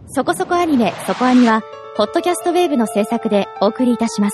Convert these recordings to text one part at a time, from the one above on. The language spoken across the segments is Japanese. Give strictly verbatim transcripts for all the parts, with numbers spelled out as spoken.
そこそこアニメ、そこアニは、ポッドキャストウェーブの制作でお送りいたします。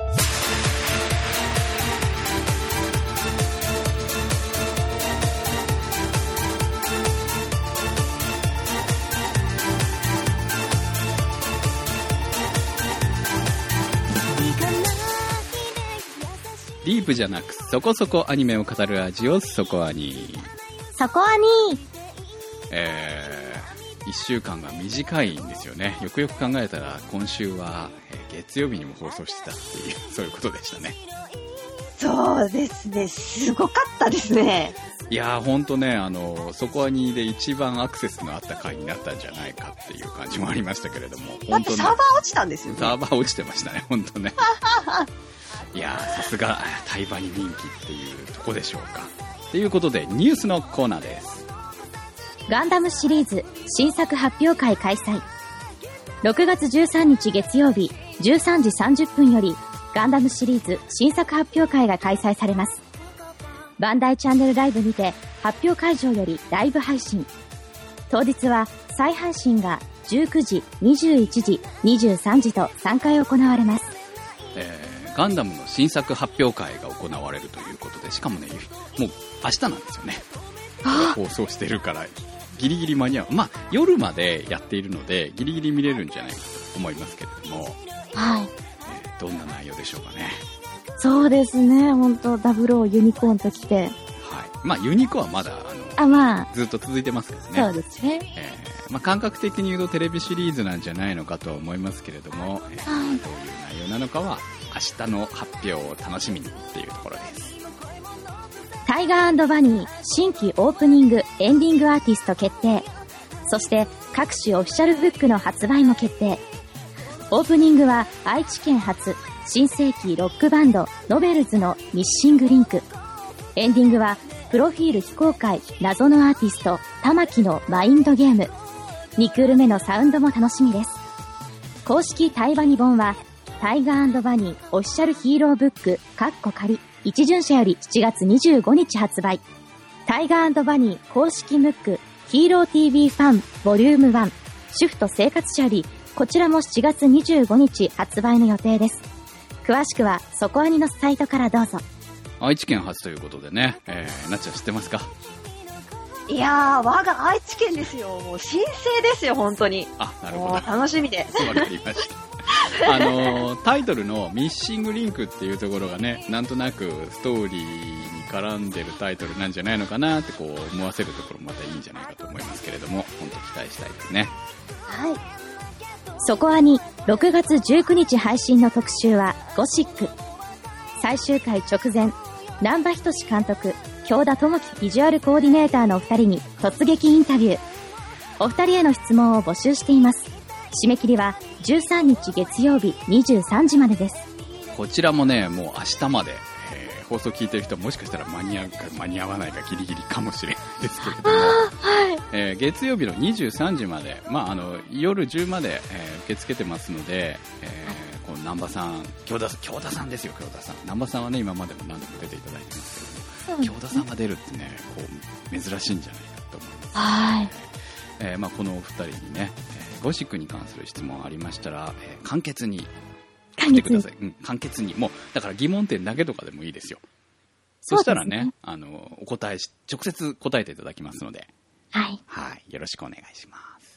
ディープじゃなくそこそこアニメを語るラジオ、そこアニ。 そこアニ。 えー、いっしゅうかんが短いんですよね。よくよく考えたら今週は、えー、月曜日にも放送してたっていうそういうことでしたね。 そうですね、すごかったですね。 いやーほんとね、あのそこアニで一番アクセスのあった回になったんじゃないかっていう感じもありましたけれども、 だってサーバー落ちたんですよね。 サーバー落ちてましたね、ほんとね。いやーさすがタイバニ人気っていうとこでしょうか。ということでニュースのコーナーです。 ガンダムシリーズ新作発表会開催。ろくがつじゅうさんにち月曜日じゅうさんじさんじゅっぷんよりガンダムシリーズ新作発表会が開催されます。バンダイチャンネルライブにて発表会場よりライブ配信。当日は再配信がじゅうくじ、にじゅういちじ、にじゅうさんじとさんかい行われます。 えー、ガンダムの新作発表会が行われるということで、しかもねもう明日なんですよね。放送してるからギリギリ間に合う。まあ夜までやっているのでギリギリ見れるんじゃないかと思いますけれども、 はい、 えー、どんな内容でしょうかね。 そうですね、本当ダブルオーユニコーンときて、はい、 まあユニコーンはまだあのあ、まあ、 ずっと続いてますからね。そうですね、 えーまあ、感覚的に言うとテレビシリーズなんじゃないのかとは思いますけれども、えー、どういう内容なのかは明日の発表を楽しみにっていうところです。 タイガー&バニー新規オープニングエンディングアーティスト決定。そして各種オフィシャルブックの発売も決定。オープニングは愛知県発新世紀ロックバンドノベルズのミッシングリンク。エンディングはプロフィール非公開謎のアーティスト玉木のマインドゲーム。にクール目のサウンドも楽しみです。公式タイバニ本はタイガー&バニーオフィシャルヒーローブックカッコ仮一巡社よりしちがつにじゅうごにち発売。タイガー&バニー公式ムックヒーロー ティーブイ ファンボリュームワン主婦と生活者よりこちらもしちがつにじゅうごにち発売の予定です。詳しくはそこアニのサイトからどうぞ。 愛知県発ということでね、えー、なっちゃん知ってますか？ いやー我が愛知県ですよ。もう新生ですよ本当に。 あ、なるほど。 楽しみです。 わかりました。あのタイトルのミッシングリンクっていうところがね、なんとなくストーリーに絡んでるタイトルなんじゃないのかなってこう思わせるところもまたいいんじゃないかと思いますけれども、本当期待したいですね。 はい。そこアニろくがつじゅうくにち配信の特集はゴシック。最終回直前、南波仁監督、京田智樹ビジュアルコーディネーターのお二人に突撃インタビュー。お二人への質問を募集しています。締め切りはじゅうさんにち月曜日にじゅうさんじまでです。 こちらもね、もう明日まで、えー、放送聞いてる人もしかしたら間に合うか間に合わないかギリギリかもしれないですけれども、 はいえー、月曜日のにじゅうさんじまで、まあ、あの夜じゅうまで、えー、受け付けてますので、えー、この南波さん、京田、京田さんですよ、京田さん。南波さんはね、今までも何度も出ていただいてますけども、京田さんが出るってね、こう珍しいんじゃないかと思います。 はい。 えーまあ、このお二人にね、えー、ゴシックに関する質問ありましたら、えー、簡潔に来てください。うん、簡潔に。もうだから疑問点だけとかでもいいですよ。そしたら ね, ねあのお答えし直接答えていただきますので、 はい、 はい、よろしくお願いします。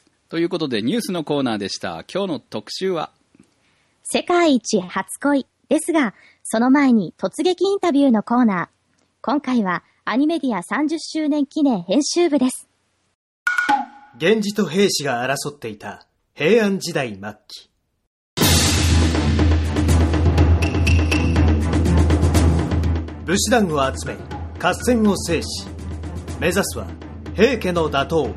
ということでニュースのコーナーでした。今日の特集は世界一初恋ですが、その前に突撃インタビューのコーナー。今回はアニメディアさんじゅっしゅうねん記念編集部です。 源氏と平氏が争っていた平安時代末期。武士団を集め合戦を制し、目指すは平家の打倒。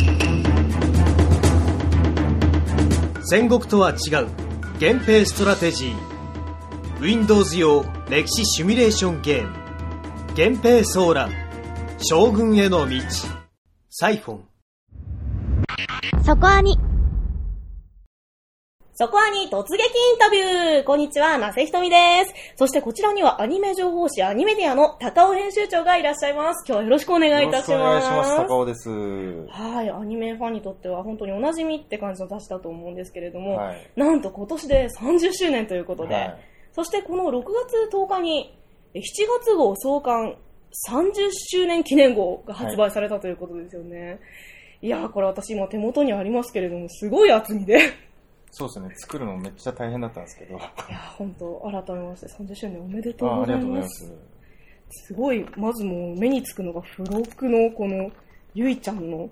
戦国とは違う源平ストラテジー。 Windows 用歴史シミュレーションゲーム源平騒乱、将軍への道。サイフォン。 そこアニ。 そこアニ突撃インタビュー。こんにちは、なせひとみです。そしてこちらにはアニメ情報誌アニメディアの高尾編集長がいらっしゃいます。今日はよろしくお願いいたします。 よろしくお願いします。高尾です。 はい、アニメファンにとっては本当におなじみって感じの雑誌だと思うんですけれども、 はい、 なんと今年でさんじゅっしゅうねんということで、はい、そしてこのろくがつとおかにしちがつ号創刊さんじゅっしゅうねん記念号が発売されたということですよね。はい、いやー、これ私今手元にありますけれども、すごい厚みで。 そうですね、作るのめっちゃ大変だったんですけど。いやー、本当改めましてさんじゅっしゅうねんおめでとうございます。あ、ありがとうございます。すごい、まずもう目につくのが付録のこのゆいちゃんの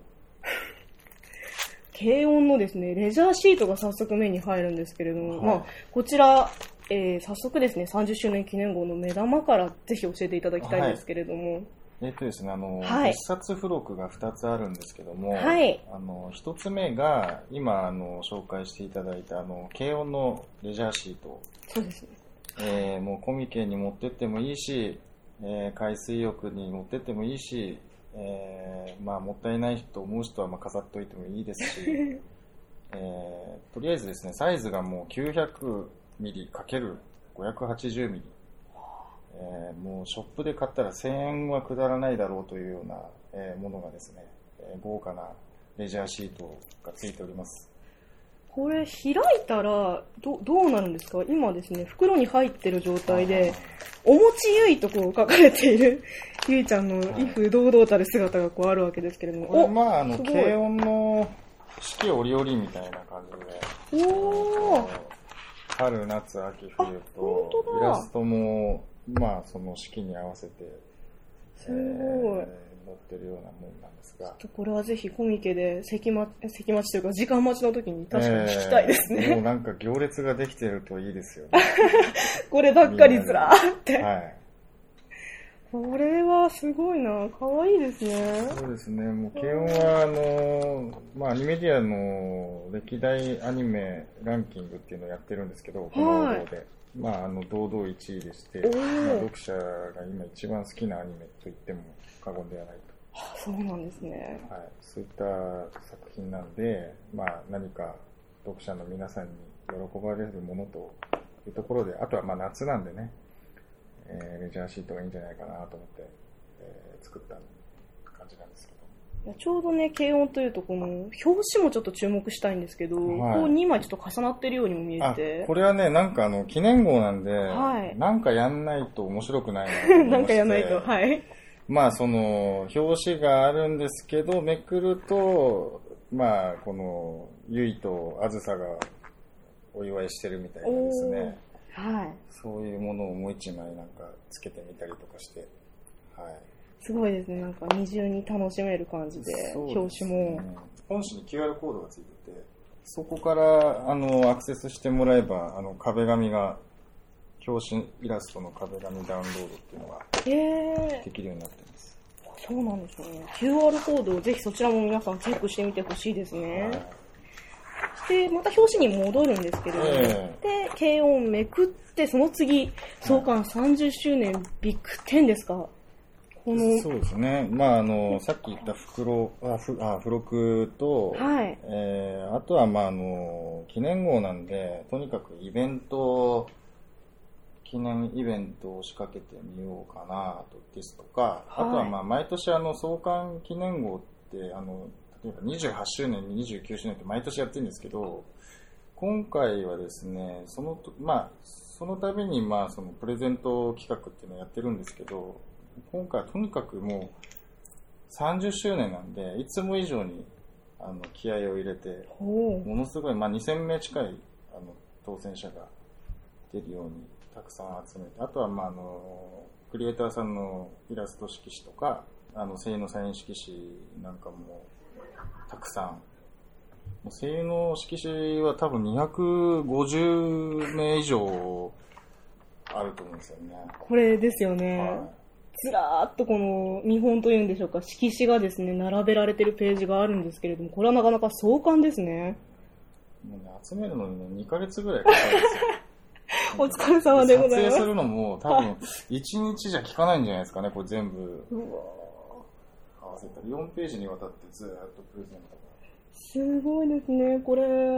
軽音のですね、レジャーシートが早速目に入るんですけれども、はい、まあ、こちら、えー、早速ですね、さんじゅっしゅうねん記念号の目玉からぜひ教えていただきたいんですけれども。はい、 えっとですね、あの、 はい、 一冊付録がふたつあるんですけども、 はい、 あの、ひとつめが、今、あの、紹介していただいた、あの、軽音のレジャーシート。 そうですね。 えー、もうコミケに持ってってもいいし、えー、海水浴に持ってってもいいし、えー、まあ、もったいないと思う人は、まあ、飾っといてもいいですし、えー、とりあえずですね、サイズがもうきゅうひゃくミリかけるごひゃくはちじゅうミリ。えー、もうショップで買ったらせんえんはくだらないだろうというような、えー、ものがですね、えー、豪華なレジャーシートがついております。 これ開いたら ど, どうなるんですか？今ですね、袋に入ってる状態で、おもちゆいとこう書かれているゆいちゃんの威風堂々たる姿がこうあるわけですけれども、 これまああの軽音の四季折々みたいな感じで、 おー、 春夏秋冬とイラストもまあその四季に合わせてすごい、えー、載ってるようなもんなんですが、 これはぜひコミケで席待ち、席待ちというか時間待ちの時に確かに聞きたいですね。 えー、もうなんか行列ができてるといいですよね。 こればっかりずらーって。 はい。 これはすごいな、可愛いですね。 そうですね。もう軽音はあのまあアニメディアの歴代アニメランキングっていうのをやってるんですけど、この王道で、はい、まああの堂々いちいでして、まあ、読者が今一番好きなアニメと言っても過言ではないと。 はあ、そうなんですね。 はい、そういった作品なんで、まあ何か読者の皆さんに喜ばれるものというところで、あとはまあ夏なんでね。えー、レジャーシートがいいんじゃないかなと思って、えー、作った感じなんですけど。 いやちょうどね、軽音というとこの表紙もちょっと注目したいんですけど、はい、こうにまいちょっと重なってるようにも見えて。 これはね、なんかあの記念号なんで、 はい、 なんかやんないと面白くないなと思いましてなんかやんないと、はい。 まあその表紙があるんですけど、めくると、まあこのゆいとあずさがお祝いしてるみたいなですね。 はい、 そういうものをもう一枚なんかつけてみたりとかして、はい、 すごいですね。なんか二重に楽しめる感じで、表紙も、 ね、本紙に キューアール コードがついてて、そこからあのアクセスしてもらえばあの壁紙が表紙イラストの壁紙ダウンロードっていうのができるようになってます。 そうなんですね。キューアール コードをぜひそちらも皆さんチェックしてみてほしいですね。はい、でまた表紙に戻るんですけれども、えー、で軽音めくってその次創刊さんじゅっしゅうねんビッグテンですか。このそうですね。まああのさっき言った袋あふあ付録と、 はい、 えー、あとはまああの記念号なんでとにかくイベント記念イベントを仕掛けてみようかなとですとか、はい、あとはまあ毎年あの創刊記念号ってあの例えばにじゅうはちしゅうねん、にじゅうきゅうしゅうねんって毎年やってるんですけど、今回はですね、そのまあその度にまあそのプレゼント企画っていうのをやってるんですけど、今回はとにかくもうさんじゅっしゅうねんなんでいつも以上にあの気合を入れて、ものすごいまあにせんめい近いあの当選者が出るようにたくさん集めて、あとはまああのクリエイターさんのイラスト色紙とか、あの声優のサイン色紙なんかもたくさん。声優の色紙は多分にひゃくごじゅうめい以上あると思うんですよね。 これですよね。 はい、 ずらーっとこの見本というんでしょうか、色紙がですね、並べられてるページがあるんですけれども、これはなかなか壮観ですね。 もうね、集めるのにね、にかげつぐらいかかるんですよ。 お疲れ様でございます。 撮影するのも多分いちにちじゃ効かないんじゃないですかね、これ全部。 うわ合わせたらよんページにわたってずーっとプレゼントが。 すごいですね。これ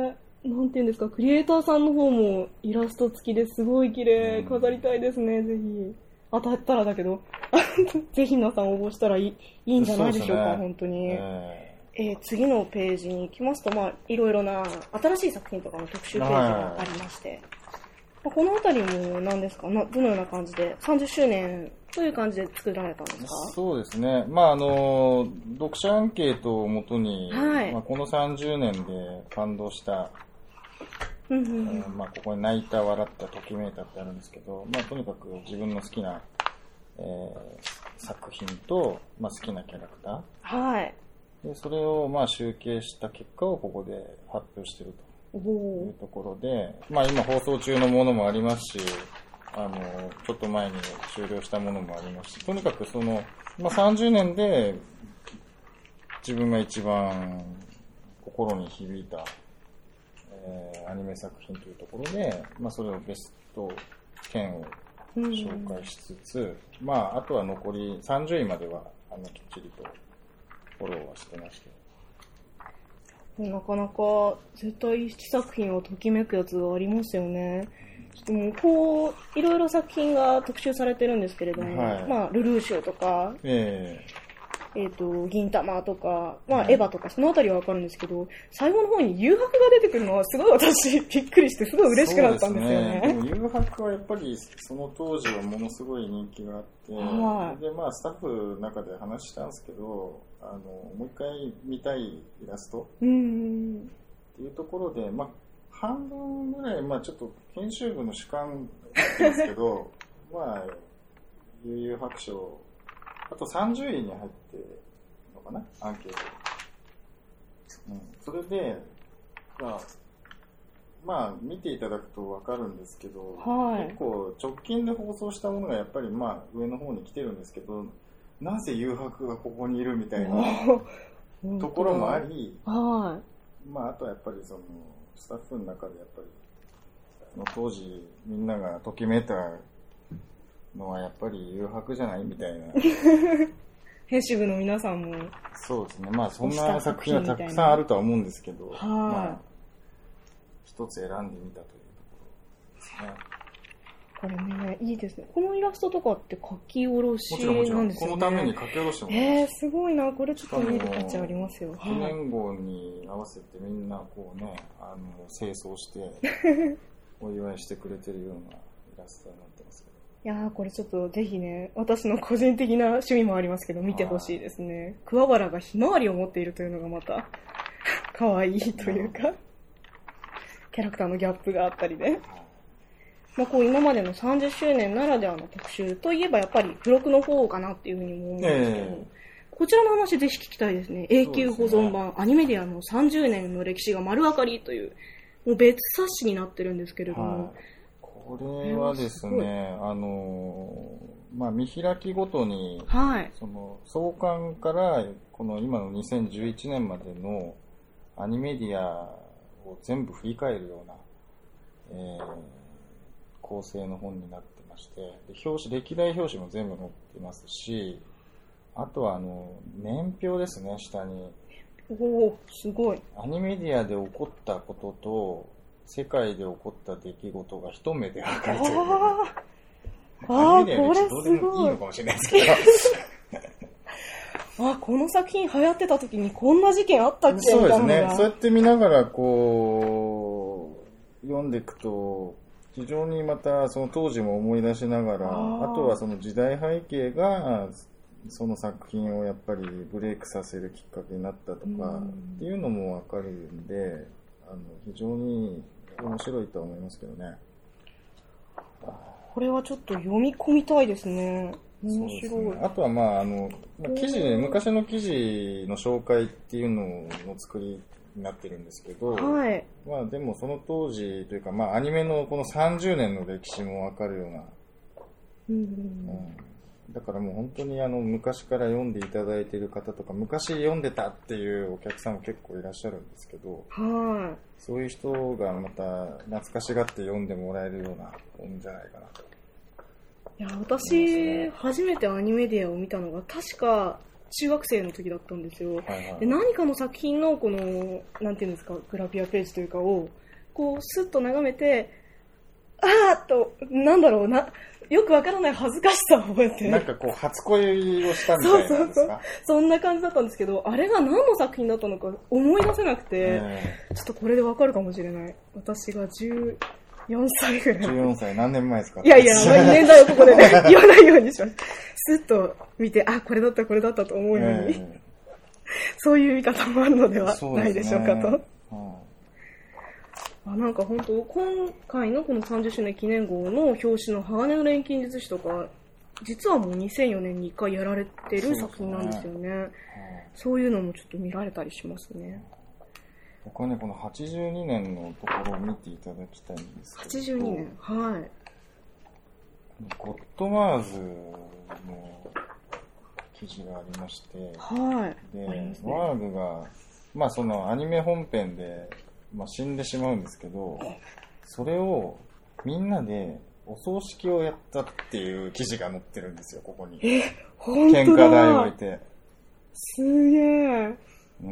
なんていうんですか、クリエイターさんの方もイラスト付きですごい綺麗、 うん飾りたいですね、ぜひ。当たったらだけど、ぜひ皆さん応募したらいい、いいんじゃないでしょうか、 そうですね本当に。 ええー次のページに行きますと、まあ、いろいろな新しい作品とかの特集ページがありまして、まあこのあたりも何ですかな、どのような感じで、さんじゅっしゅうねんという感じで作られたんですか？ そうですね。まあ、あの、読者アンケートをもとに、 はいまあ、このさんじゅうねんで感動した、 うんうんうんえーまあ、ここに泣いた、笑った、ときめいたってあるんですけど、まあ、とにかく自分の好きな、えー作品と、まあ、好きなキャラクタはい。 ー。で、それを、まあ、集計した結果をここで発表しているおというーところで、まあ、今放送中のものもありますし、あの、ちょっと前に終了したものもありますし、とにかくその、まあ、さんじゅうねんで自分が一番心に響いた、えーアニメ作品というところで、まあ、それをベストじゅうを紹介しつつ、まあ、あとは残りさんじゅういまでは、あの、きっちりとフォローはしてまして。 なかなか絶対一作品をときめくやつがありますよね。ちょっともうこういろいろ作品が特集されてるんですけれども、 はいまあルルーシュとか、 ええっ、と銀玉とか、まあはいエヴァとかそのあたりはわかるんですけど、最後の方に誘白が出てくるのはすごい私びっくりしてすごい嬉しくなったんですよね。 そうですね。でも誘白はやっぱりその当時はものすごい人気があって、 はいでまあスタッフの中で話したんですけど、あのもう一回見たいイラストうんうんっていうところで、まあ半分ぐらい、まあちょっと編集部の主観なんですけど、まあ悠々白書、あとさんじゅういに入ってるのかな、アンケート。うん、それで、まあ、まあ、見ていただくとわかるんですけど、 はい結構直近で放送したものがやっぱりまあ上の方に来てるんですけど、なぜ誘白がここにいるみたいなうんところもあり、 はまああとはやっぱりそのスタッフの中でやっぱりあの当時みんながときめいたのはやっぱり誘白じゃないみたいな。 い。編集部の皆さんも、 そうですね。まあそんな作品はたくさんあるとは思うんですけど、 はいまあ一つ選んでみたというところですね。 これね、いいですね。このイラストとかって書き下ろしもちろんもちろん、 なんですよね。 このために書き下ろしてもらいえー、 ましすごいな。これちょっと見る価値ありますよ。 た。記はい。 念号に合わせてみんなこうね、あの、清掃して、お祝いしてくれてるようなイラストになってますけど。 いやー、これちょっとぜひね、私の個人的な趣味もありますけど、見てほしいですね。桑原がひまわりを持っているというのがまた、可愛いというか、キャラクターのギャップがあったりで。まあ、こう今までのさんじゅっしゅうねんならではの特集といえばやっぱり付録の方かなっていうふうにも思うんですけど、 ええこちらの話ぜひ聞きたいですね。永久保存版、アニメディアのさんじゅうねんの歴史が丸分かりという、もう別冊子になってるんですけれども、 はい、これはですね、あの、まあ、見開きごとに、 はい。 その創刊からこの今のにせんじゅういちねんまでのアニメディアを全部振り返るような、えー、構成の本になってまして、で表紙、歴代表紙も全部載ってますし、あとはあの年表ですね、下に。 おお、すごい。 アニメディアで起こったことと世界で起こった出来事が一目で分かるという。 ああ、 アニメディアのこれ歴史どうでもいいのかもしれないですけど。 あ、この作品流行ってた時にこんな事件あったっけそうですね。 みたいなのがそうやって見ながらこう読んでいくと非常にまたその当時も思い出しながら、 あーあとはその時代背景がその作品をやっぱりブレイクさせるきっかけになったとかっていうのもわかるんで、あの非常に面白いとは思いますけどね。 これはちょっと読み込みたいですね。面そうです白い。 ね。あとはまああのまあ記事で昔の記事の紹介っていうのの作りになってるんですけど、 はい。 まあでもその当時というか、まあアニメのこのさんじゅうねんの歴史もわかるような、 うんうん、だからもう本当にあの昔から読んでいただいている方とか、昔読んでたっていうお客さんも結構いらっしゃるんですけど、 はそういう人がまた懐かしがって読んでもらえるような本じゃないかなと。 い。いや、私、初めてアニメディアを見たのが確か中学生の時だったんですよ。 はいはい、 で何かの作品のこの、なんていうんですか、グラビアページというかをこうスッと眺めて、あーっと、なんだろうな、よくわからない恥ずかしさを覚えて。 なんかこう、初恋をしたみたいなんですか？そうそうそう。 そんな感じだったんですけど、あれが何の作品だったのか思い出せなくて、ちょっとこれでわかるかもしれない。私がじゅうよんさいぐらい。 じゅうよんさい、何年前ですか？ いやいや、年代をここでね、言わないようにします。スッと見て、あ、これだった、これだったと思うように。そういう見方もあるのではないでしょうかと。あ、なんか本当今回のこのさんじゅっしゅうねん記念号の表紙の鋼の錬金術師とか、実はもうにせんよねんにいっかいやられてる作品なんですよね。そうですね。そういうのもちょっと見られたりしますね。 僕はね、このはちじゅうにねんのところを見ていただきたいんですけど。 はちじゅうにねん、はい。 ゴッドマーズの記事がありまして、 はい。 で、ね、ワーグが、まあそのアニメ本編で、まあ、死んでしまうんですけど、それをみんなでお葬式をやったっていう記事が載ってるんですよ、ここに。 え、本当だ。 献花台を置いて。 すげえ。 うん。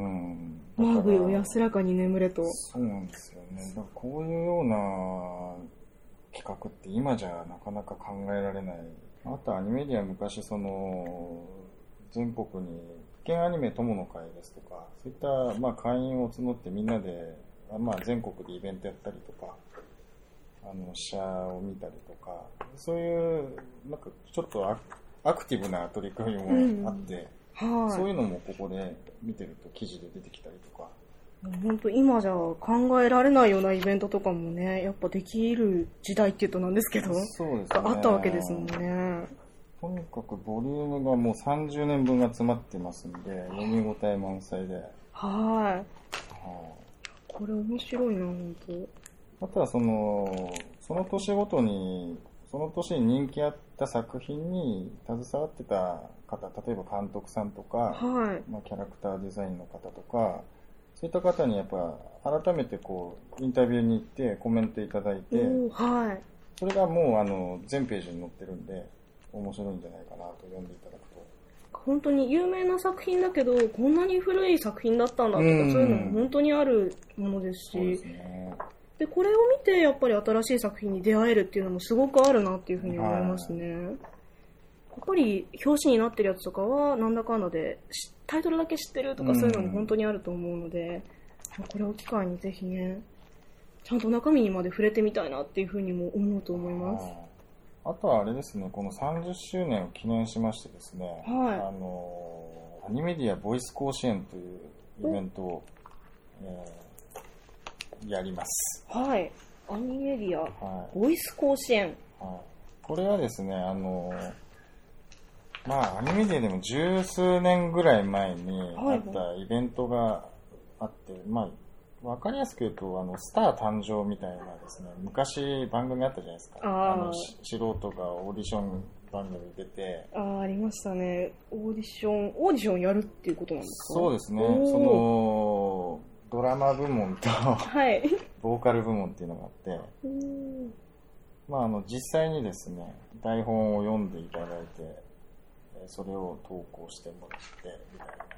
マーグを安らかに眠れと。 そうなんですよね。だからこういうような企画って今じゃなかなか考えられない。あとアニメディア昔その全国に県アニメ友の会ですとか、そういったまあ会員を募ってみんなでまあ、全国でイベントやったりとか、あの試写を見たりとか、そういうなんかちょっと ア, アクティブな取り組みもあって、うんはい、そういうのもここで見てると記事で出てきたりとか。 本当今じゃ考えられないようなイベントとかもね、やっぱできる時代っていうとなんですけど、 そうですね、 あったわけですもんね。 とにかくボリュームがもうさんじゅうねんぶんが詰まってますんで、読み応え満載で。はい。 はあこれ面白いな、本当。あとはその、その年ごとに、その年に人気あった作品に携わってた方、例えば監督さんとか、 はいまあ、キャラクターデザインの方とか、そういった方にやっぱ改めてこうインタビューに行ってコメントいただいて、 はい、 それがもうあの全ページに載ってるんで面白いんじゃないかなと読んでいただくと。 本当に有名な作品だけどこんなに古い作品だったんだとか、そういうのも本当にあるものですし、そうですね。でこれを見てやっぱり新しい作品に出会えるっていうのもすごくあるなっていうふうに思いますね。はい、やっぱり表紙になってるやつとかはなんだかんだでタイトルだけ知ってるとかそういうのも本当にあると思うので、これを機会にぜひねちゃんと中身にまで触れてみたいなっていうふうにも思うと思います。 あとはあれですね、このさんじゅっしゅうねんを記念しましてですね、 はい、 あのアニメディアボイス甲子園というイベントを、えー、やります。 はい、アニメディア、はい、ボイス甲子園、 はい、これはですね、あのまあアニメディアでも十数年ぐらい前にあったイベントがあって、はい、まあわかりやすく言うと、あの、スター誕生みたいなですね、昔番組あったじゃないですか。ああの素人がオーディション番組出て。 ああ、ありましたね。オーディション、オーディションやるっていうことなんですか？ そうですね。その、ドラマ部門と、はい、ボーカル部門っていうのがあって、まあ、あの、実際にですね、台本を読んでいただいて、それを投稿してもらって、みたいな。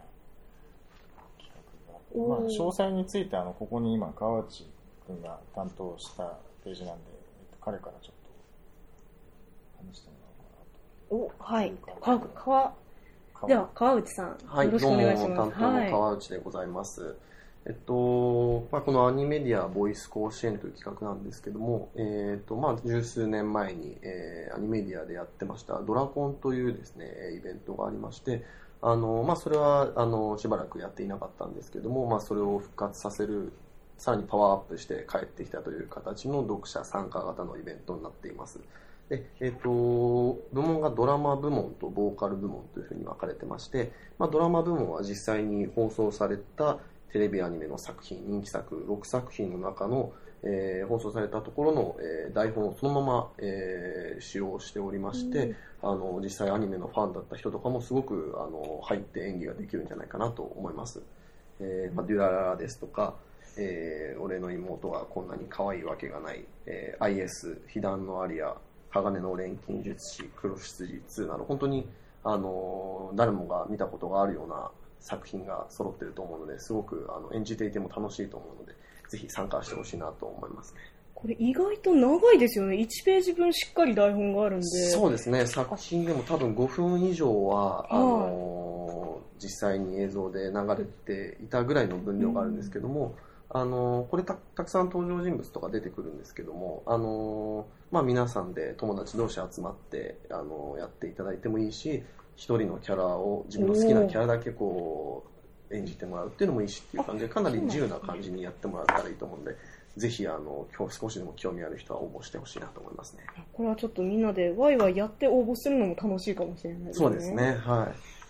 まあ、詳細についてあのここに今川内君が担当したページなんで、えっと、彼からちょっと話してもらおうかなと。 お、はい。川川では川内さん、はい、よろしくお願いします。 どうも担当の川内でございます。はい、えっとまあ、このアニメディアボイス甲子園という企画なんですけども、えーっとまあ、十数年前に、えー、アニメディアでやってましたドラコンというですねイベントがありまして。あのまあ、それはあのしばらくやっていなかったんですけども、まあ、それを復活させる、さらにパワーアップして帰ってきたという形の読者参加型のイベントになっています。で、えー、と部門がドラマ部門とボーカル部門というふうに分かれてまして、まあ、ドラマ部門は実際に放送されたテレビアニメの作品、人気作ろくさく品の中の、えー、放送されたところの、えー、台本をそのまま、えー、使用しておりまして、うん、あの実際アニメのファンだった人とかもすごくあの入って演技ができるんじゃないかなと思います。えーまあ、デュラララですとか、えー、俺の妹がこんなに可愛いわけがない、えー、アイエス、被弾のアリア、鋼の錬金術師、黒羊ツーなど本当にあの誰もが見たことがあるような作品が揃っていると思うので、すごくあの演じていても楽しいと思うので、 ぜひ参加してほしいなと思いますね。 これ意外と長いですよね。いちページ分しっかり台本があるんで。 そうですね。作品でも多分ごふん以上は、あのー、実際に映像で流れていたぐらいの分量があるんですけども、うん、あのー、これ た, たくさん登場人物とか出てくるんですけども、あのー、まあ皆さんで友達同士集まって、あのー、やっていただいてもいいし、一人のキャラを自分の好きなキャラだけこう演じてもらうっていうのもいいしっていう感じで、かなり自由な感じにやってもらったらいいと思うんで、ぜひあの今日少しでも興味ある人は応募してほしいなと思いますね。 これはちょっとみんなでワイワイやって応募するのも楽しいかもしれないですね。 そうですね。はい。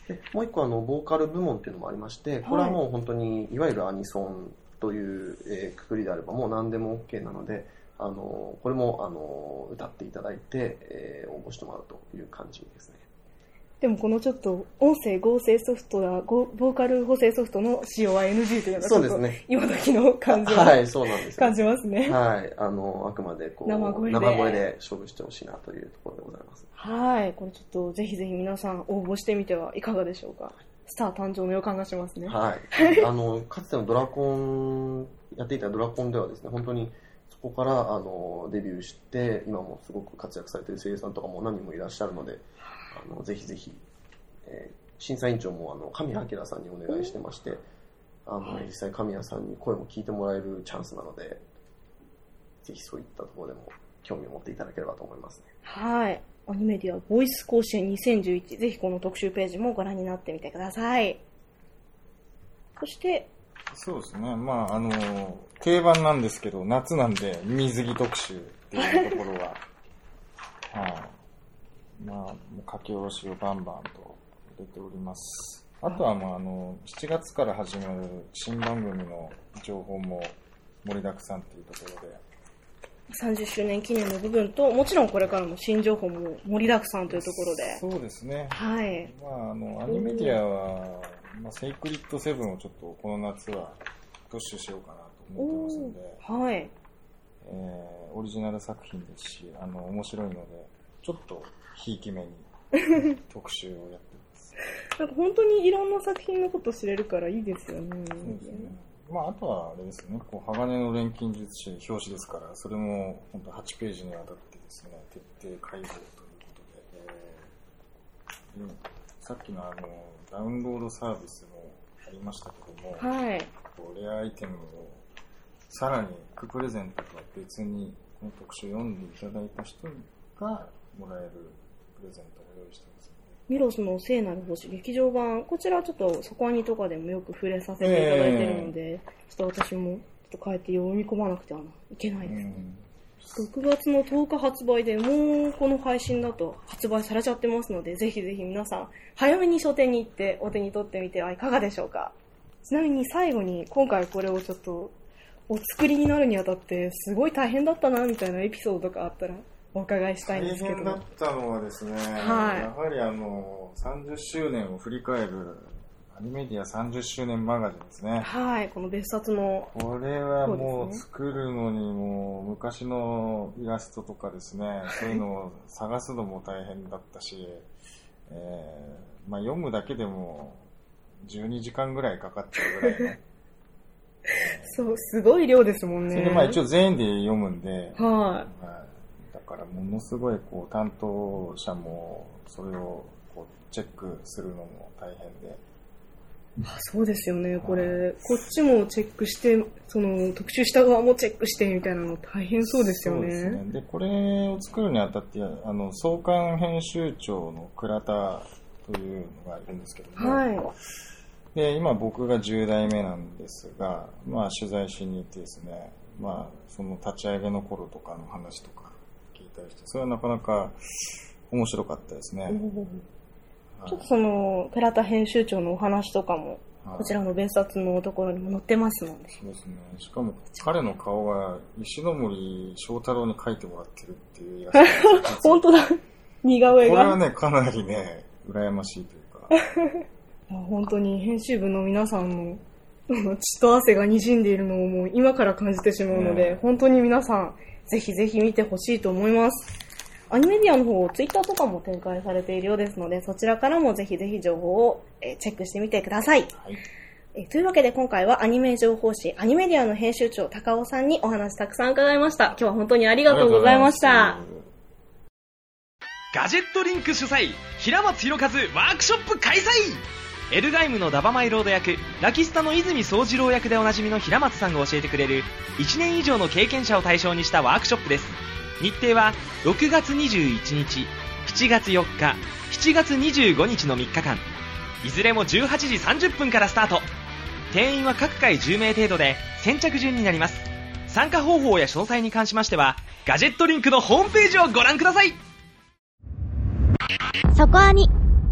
でもう一個あのボーカル部門っていうのもありまして、これはもう本当にいわゆるアニソンという、えー、くくりであればもう何でも OK なので、あのこれもあの歌っていただいて、えー、応募してもらうという感じですね。 でもこのちょっと音声合成ソフトやボーカル補正ソフトの使用は エヌジー というのがちょっと今時の感じをはい、そうなんです、ね、 感じますね。 はい、あのあくまでこう生声で生声で勝負してほしいなというところでございます。 はい、これちょっとぜひぜひ皆さん応募してみてはいかがでしょうか。スター誕生の予感がしますね。 はい。あのかつてのドラコンやっていたドラコンではですね、本当にそこからあのデビューして今もすごく活躍されている声優さんとかも何人もいらっしゃるので、あのぜひぜひ。えー、審査委員長もあの神谷明さんにお願いしてまして、あの、はい、実際神谷さんに声も聞いてもらえるチャンスなので、ぜひそういったところでも興味を持っていただければと思いますね。 はい。アニメディアボイス甲子園にせんじゅういち、ぜひこの特集ページもご覧になってみてください。そしてそうですね、まああの定番なんですけど、夏なんで水着特集っていうところははい、まあもう書き下ろしをバンバンと入れております。あとは、まあ、あのしちがつから始まる新番組の情報も盛りだくさんというところで、 さんじゅっしゅうねん記念の部分と、もちろんこれからも新情報も盛りだくさんというところで。 そうですね。 はい。 まあ、あのアニメディアは、まあ、セイクリッドセブンをちょっとこの夏はプッシュしようかなと思ってますので、 はい。 えー、オリジナル作品ですし、あの面白いのでちょっとひいきめに特集をやってます。 なんか本当にいろんな作品のこと知れるからいいですよね。そうですね。まあ、あとはあれですね、こう鋼の錬金術師表紙ですから、それも本当はちページにわたってですね、徹底解剖ということで、えー、さっきのあのダウンロードサービスもありましたけども、 はい、 こうレアアイテムをさらにプレゼントとは別にこの特集を読んでいただいた人がもらえるプレゼントを用意してます。 ミロスの聖なる星劇場版、こちらちょっとそこアニとかでもよく触れさせていただいているので、えー、ちょっと私もちょっと帰って読み込まなくてはいけないですね。うん、ろくがつのとおか発売で、もうこの配信だと発売されちゃってますので、ぜひぜひ皆さん早めに書店に行ってお手に取ってみてはいかがでしょうか。ちなみに最後に今回これをちょっとお作りになるにあたってすごい大変だったなみたいなエピソードとかあったらお伺いしたいんですけど。 大変だったのはですね、はい、やはりあのさんじゅっしゅうねんを振り返るアニメディアさんじゅっしゅうねんマガジンですね。 はい、この別冊の。 これはもう作るのにもう昔のイラストとかですね、そういうのを探すのも大変だったし、えーまあ、読むだけでもじゅうにじかんぐらいかかっちゃうぐらいね。 そう、すごい量ですもんね。 それでまあ一応全員で読むんで、 はい、 まあだからものすごいこう担当者もそれをこうチェックするのも大変で。 あ、そうですよね。これこっちもチェックして、その特集した側もチェックしてみたいなの大変そうですよね。 そうですね。でこれを作るにあたってあの創刊編集長の倉田というのがいるんですけども、 はい。 で今僕がじゅう代目なんですが、まあ取材しに行ってですね、まあその立ち上げの頃とかの話とか聞いたりして、それはなかなか面白かったですね。 ちょっとその倉田編集長のお話とかも、はい、こちらの別冊のところにも載ってますので。 そうですね。しかも彼の顔が石ノ森章太郎に描いてもらってるっていうイラスト。 本当だ。似顔絵が。 これはね、かなりね、羨ましいというか。 本当に編集部の皆さんの血と汗が滲んでいるのをもう今から感じてしまうので、ね、本当に皆さんぜひぜひ見てほしいと思います。アニメディアの方、ツイッターとかも展開されているようですので、そちらからもぜひぜひ情報をチェックしてみてください。はい、 えというわけで今回はアニメ情報誌アニメディアの編集長高尾さんにお話たくさん伺いました。今日は本当にありがとうございました。 ガジェットリンク主催平松弘和ワークショップ開催。エルガイムのダバマイロード役、ラキスタの泉宗次郎役でおなじみの平松さんが教えてくれるいちねん以上の経験者を対象にしたワークショップです。日程はろくがつにじゅういちにち、しちがつよっか、しちがつにじゅうごにちのみっかかん、いずれもじゅうはちじさんじゅっぷんからスタート。定員は各回じゅうめい程度で先着順になります。参加方法や詳細に関しましてはガジェットリンクのホームページをご覧ください。 そこアニ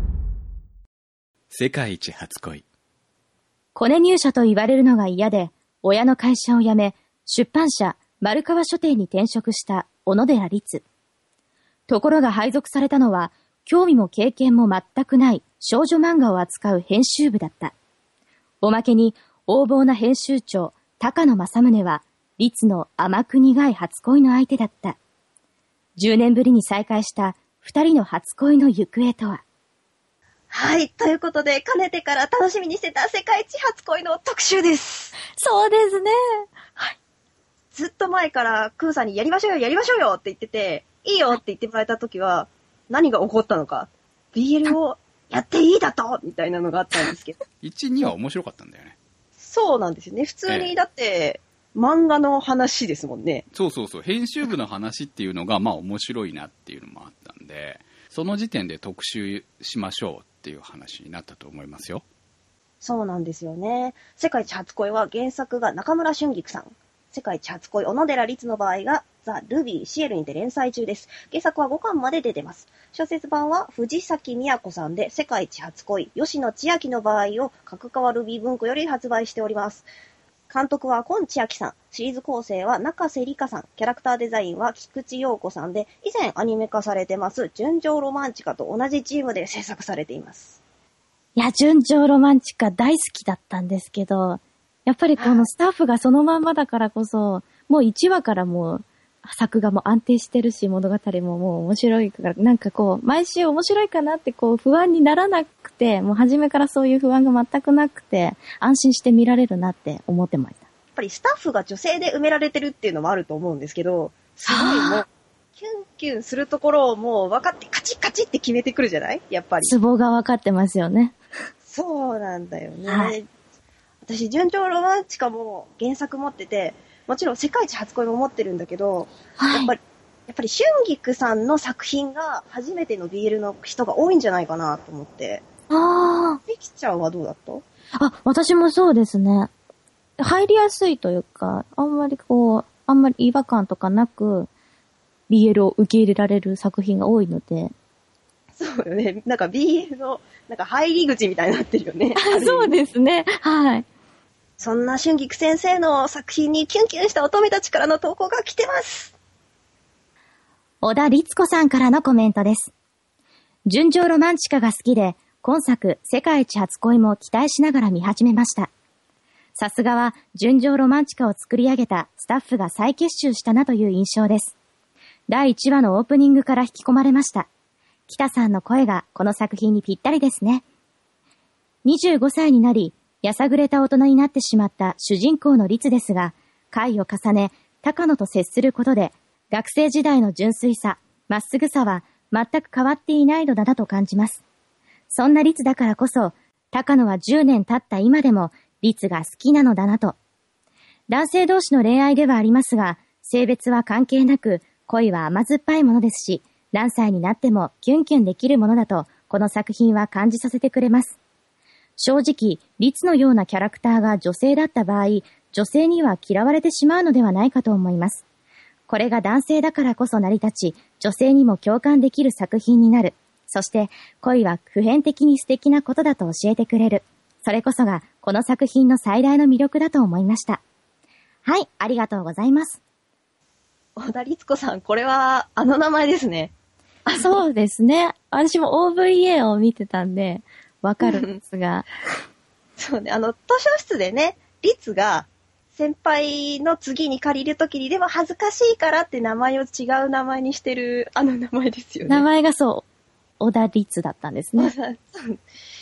世界一初恋。 コネ入社と言われるのが嫌で、親の会社を辞め、出版社丸川書店に転職した小野寺律。ところが配属されたのは、興味も経験も全くない少女漫画を扱う編集部だった。おまけに、横暴な編集長、高野正宗は、律の甘く苦い初恋の相手だった。じゅうねんぶりに再会した二人の初恋の行方とは。 はい、ということで、かねてから楽しみにしてた世界一初恋の特集です。 そうですね。 はい。ずっと前からクーさんにやりましょうよ、やりましょうよって言ってて、いいよって言ってもらえたときは、何が起こったのか、ビーエル をやっていいだとみたいなのがあったんですけど。 いち、には面白かったんだよね。 そうなんですよね。普通に、だって、ええ、漫画の話ですもんね。 そうそうそう。編集部の話っていうのが、まあ面白いなっていうのもあったんで、その時点で特集しましょうっていう話になったと思いますよ。 そうなんですよね。世界一初恋は原作が中村俊菊さん。世界一初恋小野寺律の場合がザ・ルビー・シエルにて連載中です。原作はごかんまで出てます。小説版は藤崎美也子さんで世界一初恋吉野千秋の場合を角川ルビー文庫より発売しております。監督は今千秋さん。シリーズ構成は中瀬里香さん。キャラクターデザインは菊池陽子さんで、以前アニメ化されてます、純情ロマンチカと同じチームで制作されています。 いや、純情ロマンチカ大好きだったんですけど、やっぱりこのスタッフがそのまんまだからこそ、もういちわからもう作画も安定してるし、物語ももう面白いから、なんかこう、毎週面白いかなってこう不安にならなくて、もう初めからそういう不安が全くなくて、安心して見られるなって思ってました。 やっぱりスタッフが女性で埋められてるっていうのもあると思うんですけど、すごいもう、キュンキュンするところをもう分かってカチッカチッって決めてくるじゃない？やっぱり。 ツボが分かってますよね。 そうなんだよね。 はい、 私、純情ロマンチカも原作持ってて、もちろん世界一初恋も持ってるんだけど、はい、やっぱり、やっぱり春菊さんの作品が初めての ビーエル の人が多いんじゃないかなと思って。 ああ。 みきちゃんはどうだった？ あ、私もそうですね。入りやすいというか、あんまりこう、あんまり違和感とかなく、ビーエル を受け入れられる作品が多いので。 そうよね。なんか ビーエル の、なんか入り口みたいになってるよね。 そうですね。はい。 そんな春菊先生の作品にキュンキュンした乙女たちからの投稿が来てます。 小田律子さんからのコメントです。純情ロマンチカが好きで、今作世界一初恋も期待しながら見始めました。さすがは純情ロマンチカを作り上げたスタッフが再結集したなという印象です。だいいちわのオープニングから引き込まれました。北さんの声がこの作品にぴったりですね。にじゅうごさいになり、やさぐれた大人になってしまった主人公の律ですが、回を重ね、高野と接することで、学生時代の純粋さ、まっすぐさは全く変わっていないのだなと感じます。そんな律だからこそ、高野はじゅうねん経った今でも、律が好きなのだなと。男性同士の恋愛ではありますが、性別は関係なく、恋は甘酸っぱいものですし、何歳になってもキュンキュンできるものだと、この作品は感じさせてくれます。正直、律のようなキャラクターが女性だった場合、女性には嫌われてしまうのではないかと思います。これが男性だからこそ成り立ち、女性にも共感できる作品になる。そして、恋は普遍的に素敵なことだと教えてくれる。それこそが、この作品の最大の魅力だと思いました。はい、ありがとうございます。 小田律子さん、これは、あの名前ですね。 そうですね。私も オーブイエー を見てたんで、わかるんですが。 そうね、あの、図書室でね、律が、先輩の次に借りるときに、でも恥ずかしいからって名前を違う名前にしてる、あの名前ですよね。 名前がそう、小田律だったんですね。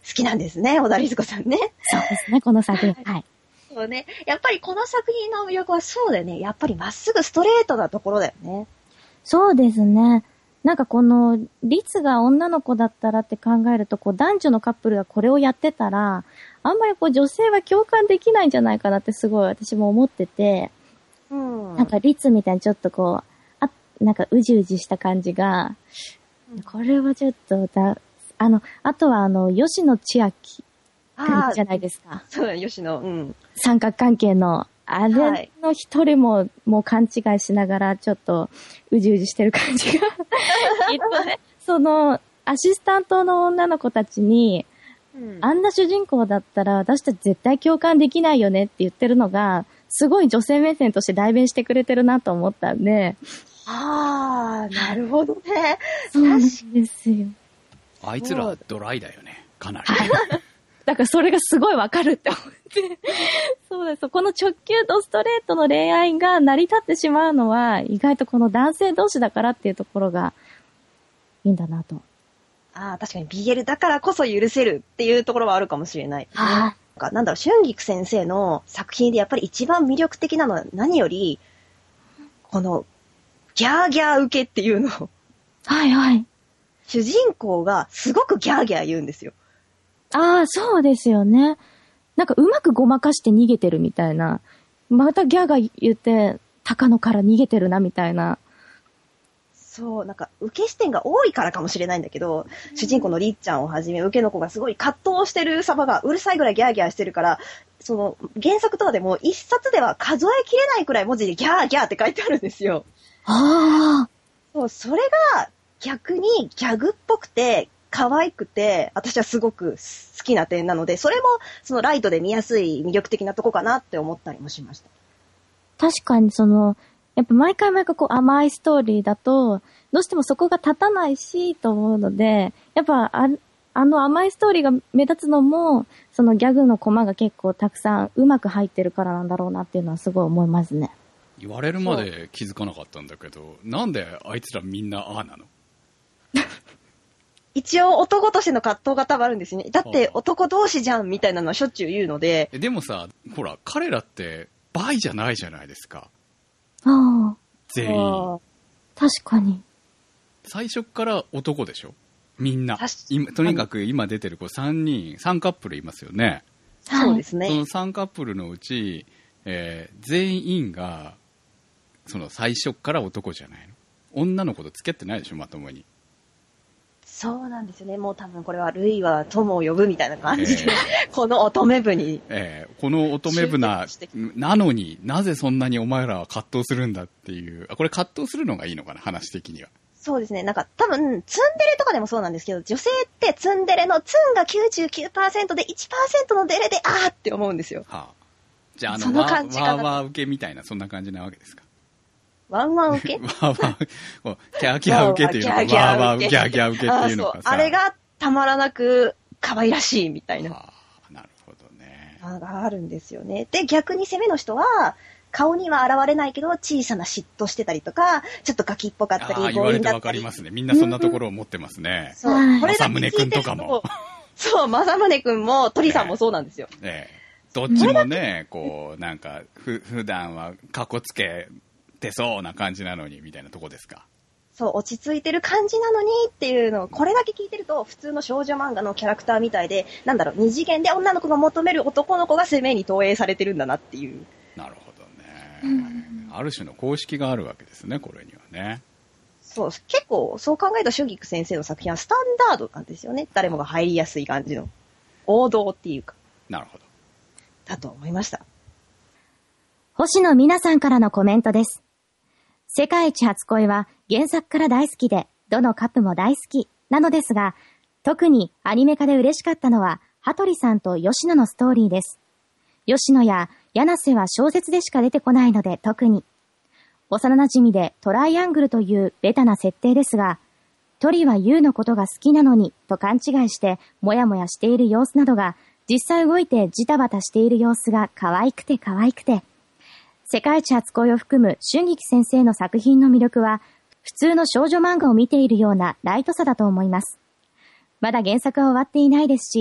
きなんですね、小田律子さんね。 そうですね、この作品。はい。 そうね。やっぱりこの作品の魅力はそうだよね。やっぱりまっすぐストレートなところだよね。 そうですね。なんかこの、律が女の子だったらって考えると、こう男女のカップルがこれをやってたら、あんまりこう女性は共感できないんじゃないかなってすごい私も思ってて、 うん。 なんか律みたいにちょっとこう、あ、なんかうじうじした感じが、これはちょっとだ、あの、あとはあの、吉野千秋ああ、 じゃないですか。 そうだ、吉野。うん。 三角関係の、あれの一人も、もう勘違いしながら、ちょっと、うじうじしてる感じが。きっとね、その、アシスタントの女の子たちに、うん、あんな主人公だったら、私たち絶対共感できないよねって言ってるのが、すごい女性目線として代弁してくれてるなと思ったんで。 ああ、なるほどね。 そうなんですよ。 あいつらドライだよね、かなり。 だからそれがすごいわかるって思って。そうです。この直球とストレートの恋愛が成り立ってしまうのは、意外とこの男性同士だからっていうところがいいんだなと。 ああ、確かに ビーエル だからこそ許せるっていうところはあるかもしれない、ね。 はい。 なんだろう、春菊先生の作品でやっぱり一番魅力的なのは何より、この、ギャーギャー受けっていうの。 はいはい。 主人公がすごくギャーギャー言うんですよ。 ああ、そうですよね。なんかうまくごまかして逃げてるみたいな。またギャーが言って、高野から逃げてるなみたいな。 そう、なんか受け視点が多いからかもしれないんだけど、うん、主人公のりっちゃんをはじめ受けの子がすごい葛藤してる様がうるさいぐらいギャーギャーしてるから、その原作とかでも一冊では数えきれないくらい文字でギャーギャーって書いてあるんですよ。 ああ。 そう、それが逆にギャグっぽくて、可愛くて、私はすごく好きな点なので、それもそのライトで見やすい魅力的なとこかなって思ったりもしました。 確かにその、やっぱ毎回毎回こう甘いストーリーだと、どうしてもそこが立たないしと思うので、やっぱあ、あの甘いストーリーが目立つのも、そのギャグのコマが結構たくさんうまく入ってるからなんだろうなっていうのはすごい思いますね。 言われるまで気づかなかったんだけど、なんであいつらみんなああなの？ 一応男としての葛藤が多分あるんですね。だって男同士じゃんみたいなのはしょっちゅう言うので。 でもさ、ほら、彼らってバイじゃないじゃないですか。 ああ。 全員。 確かに。 最初から男でしょ？みんな。今とにかく今出てる子さんにん、さんカップルいますよね。 そうですね。 そのさんカップルのうち、えー、全員が、その最初から男じゃないの？女の子と付き合ってないでしょ、まともに。 そうなんですよね。もう多分これはルイは友を呼ぶみたいな感じで、えー、この乙女部に、 えー、この乙女部ななのになぜそんなにお前らは葛藤するんだっていう、あ、これ葛藤するのがいいのかな、話的には。 そうですね。なんか多分ツンデレとかでもそうなんですけど、女性ってツンデレのツンが きゅうじゅうきゅうパーセント で いちパーセント のデレであーって思うんですよ。はあ、 じゃああののワーワーワー受けみたいなそんな感じなわけですか。 ワンワン受けワーワー、キャーキャー受けっていうのか、ワーワーギャーギャー受けっていうのかさ。 あれがたまらなく可愛らしいみたいな。 はあ、なるほどね。 があるんですよね。で、逆に攻めの人は、顔には現れないけど、小さな嫉妬してたりとか、ちょっとガキっぽかったり、 ああ、言われてわかりますね。みんなそんなところを持ってますね。 そう。これ正宗くんとかも。 そう、正宗くんも、鳥さんもそうなんですよ。 ええ。どっちもね、こう、なんか、ふ、普段はかっこつけてそうな感じなのに、みたいなとこですか。 そう、落ち着いてる感じなのにっていうのを、これだけ聞いてると、普通の少女漫画のキャラクターみたいで、なんだろう、二次元で女の子が求める男の子が攻めに投影されてるんだなっていう。 なるほどね。ある種の公式があるわけですね、これにはね。 そう、結構、そう考えた春菊先生の作品はスタンダードなんですよね。誰もが入りやすい感じの。王道っていうか。 なるほど。 だと思いました。 星野美奈さんからのコメントです。世界一初恋は原作から大好きで、どのカップも大好きなのですが、特にアニメ化で嬉しかったのは、羽鳥さんと吉野のストーリーです。吉野や柳瀬は小説でしか出てこないので特に。幼馴染でトライアングルというベタな設定ですが、トリはユウのことが好きなのにと勘違いしてもやもやしている様子などが、実際動いてジタバタしている様子が可愛くて可愛くて、世界一初恋を含む春菊先生の作品の魅力は、普通の少女漫画を見ているようなライトさだと思います。まだ原作は終わっていないですし、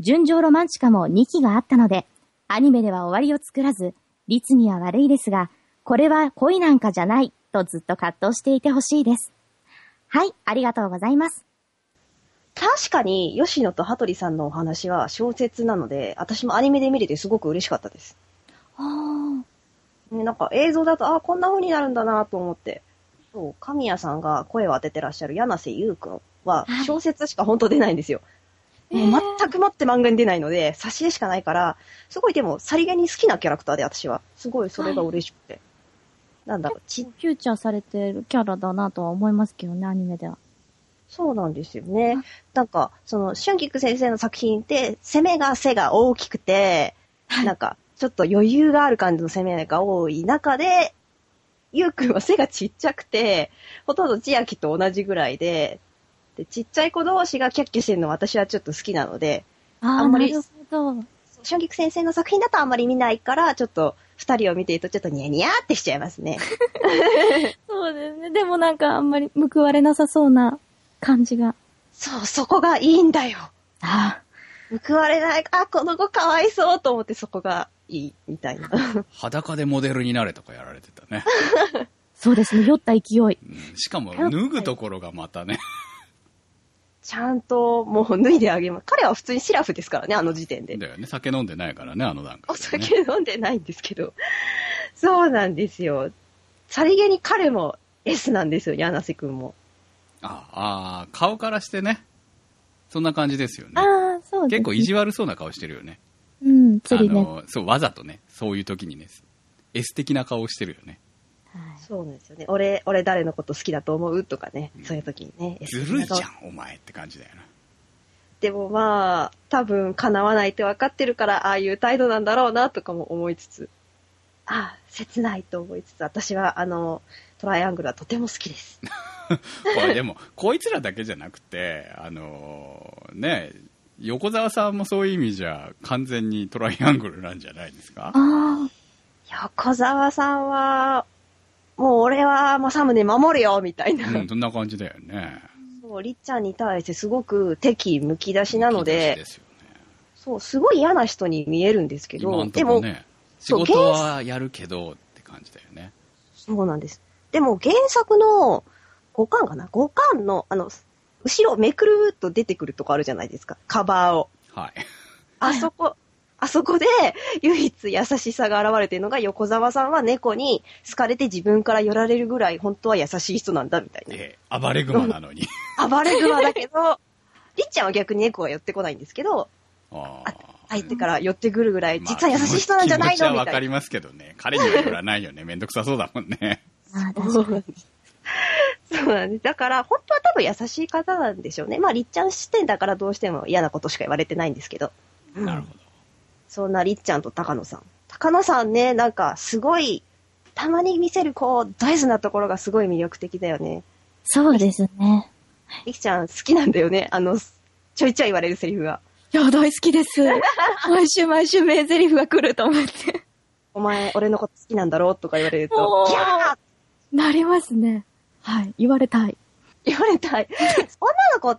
純情ロマンチカもにきがあったので、アニメでは終わりを作らず、律には悪いですが、これは恋なんかじゃないとずっと葛藤していてほしいです。はい、ありがとうございます。 確かに、吉野と羽鳥さんのお話は小説なので、私もアニメで見れてすごく嬉しかったです。 あー。 なんか映像だと、あ、こんな風になるんだなと思って。そう、神谷さんが声を当ててらっしゃる柳瀬優くんは小説しか本当出ないんですよ。はい、もう全くもって漫画に出ないので、挿絵しかないから、すごいでもさりげに好きなキャラクターで私は。すごいそれが嬉しくて。はい、なんだろう、 ち、フューチャーされてるキャラだなとは思いますけどね、アニメでは。 そうなんですよね。なんか、その、春菊先生の作品って、攻めが背が大きくて、なんか、ちょっと余裕がある感じの攻めが多い中で、ゆうくんは背がちっちゃくて、ほとんど千秋と同じぐらいで、で、ちっちゃい子同士がキャッキャしてるの私はちょっと好きなので、 あ, あんまり、なるほど。 春菊先生の作品だとあんまり見ないから、ちょっと二人を見ているとちょっとニヤニヤってしちゃいますね。 そうですね。でもなんかあんまり報われなさそうな感じが。 そう、そこがいいんだよ。 ああ。 報われない、あ、この子かわいそうと思ってそこがいいみたいな。 裸でモデルになれとかやられてたね。 そうですね、酔った勢い。うん、 しかも脱ぐところがまたね。 ちゃんともう脱いであげます。彼は普通にシラフですからね、あの時点で。 だよね、酒飲んでないからね、あの段階、ね。 お酒飲んでないんですけど。そうなんですよ。さりげに彼も S なんですよ、柳瀬くんも。 ああ、顔からしてね。そんな感じですよね。 ああ、そうですね。 結構意地悪そうな顔してるよね。 うん、釣りね。 あの、そう、わざとね、そういう時にね、S 的な顔してるよね。 はい、そうなんですよね。俺、俺誰のこと好きだと思うとかね、うん、そういう時にね。 ずるいじゃん、お前って感じだよな。 でもまあ、多分叶わないって分かってるから、ああいう態度なんだろうなとかも思いつつ、ああ、切ないと思いつつ、私はあの、トライアングルはとても好きです。 これでも、こいつらだけじゃなくて、あのー、ね、横澤さんもそういう意味じゃ完全にトライアングルなんじゃないですか？ ああ、横澤さんは、もう俺は政宗守るよみたいな。 うん、そんな感じだよね。 そう、りっちゃんに対してすごく敵むき出しなので、 むき出しですよね。 そう、すごい嫌な人に見えるんですけど、 今んとこね、でも仕事はやるけどって感じだよね。 そうなんです。でも原作のごかんかな ?ご 巻の、あの、後ろめくるっと出てくるとこあるじゃないですか。カバーを。 はい。 あそこ、あそこで唯一優しさが現れているのが横澤さんは猫に好かれて自分から寄られるぐらい本当は優しい人なんだみたいな。 ええ、暴れ熊なのに。 暴れ熊だけど、りっちゃんは逆に猫が寄ってこないんですけど、 ああ相手から寄ってくるぐらい、実は優しい人なんじゃないのみたいな。気持ちはわかりますけどね。彼には寄らないよね。めんどくさそうだもんね。 あそうなんです。そうなんです。だから、本当は多分優しい方なんでしょうね。まあ、りっちゃん視点だからどうしても嫌なことしか言われてないんですけど。 うん、なるほど。 そんなりっちゃんと高野さん。高野さんね、なんかすごい、たまに見せるこう、大事なところがすごい魅力的だよね。 そうですね。 りっちゃん好きなんだよね。あの、ちょいちょい言われるセリフが。 いや、大好きです。毎週毎週名セリフが来ると思って。 お前、俺のこと好きなんだろうとか言われると、ギャーなりますね。はい。言われたい。 言われたい。女の子って、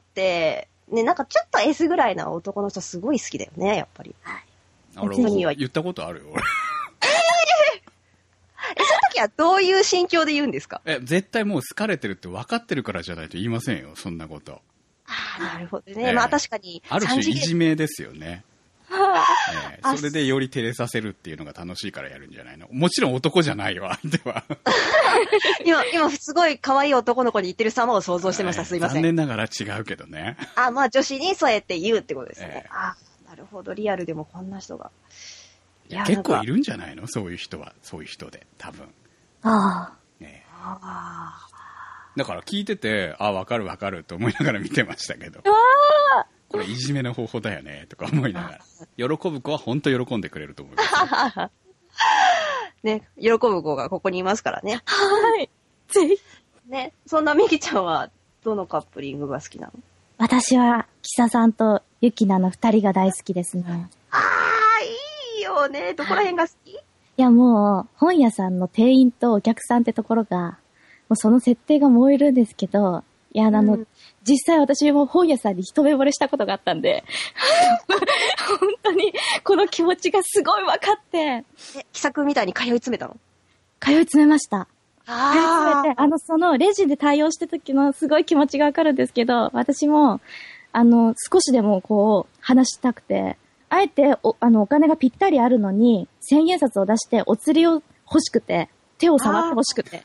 ね、なんかちょっと S ぐらいな男の人すごい好きだよね、やっぱり。はい。 俺も言ったことあるよ、俺。 えー、え、その時はどういう心境で言うんですか？ え、絶対もう好かれてるって分かってるからじゃないと言いませんよ、そんなこと。 ああ、なるほどね。えー、まあ確かに。 ある種いじめですよね。えー、それでより照れさせるっていうのが楽しいからやるんじゃないの？もちろん男じゃないよ、相手は。 今、今すごい可愛い男の子に言ってる様を想像してました、すいません。 残念ながら違うけどね。 あ、まあ女子にそうやって言うってことですね。 えー、 あ、なるほど、リアルでもこんな人が。 いや、結構いるんじゃないの？そういう人は、そういう人で、多分。 ああ。 ね、 ああ。 だから聞いてて、あ、わかるわかると思いながら見てましたけど。 わあ。 これいじめの方法だよねとか思いながら、喜ぶ子は本当喜んでくれると思いますね、喜ぶ子がここにいますからね。 はい。ぜひ。 ね、そんなみきちゃんはどのカップリングが好きなの？ 私はキサさんとユキナの二人が大好きですね。 ああ、いいよね。どこら辺が好き？いやもう本屋さんの店員とお客さんってところが、もうその設定が燃えるんですけど、いやあの、うん、 実際私も本屋さんに一目惚れしたことがあったんで、本当にこの気持ちがすごい分かって。 え、気さくみたいに通い詰めたの？ 通い詰めました。 あ通い詰めて、あの、そのレジで対応してた時のすごい気持ちが分かるんですけど、私も、あの、少しでもこう、話したくて、あえてお、あの、お金がぴったりあるのに、千円札を出してお釣りを欲しくて、手を触って欲しくて。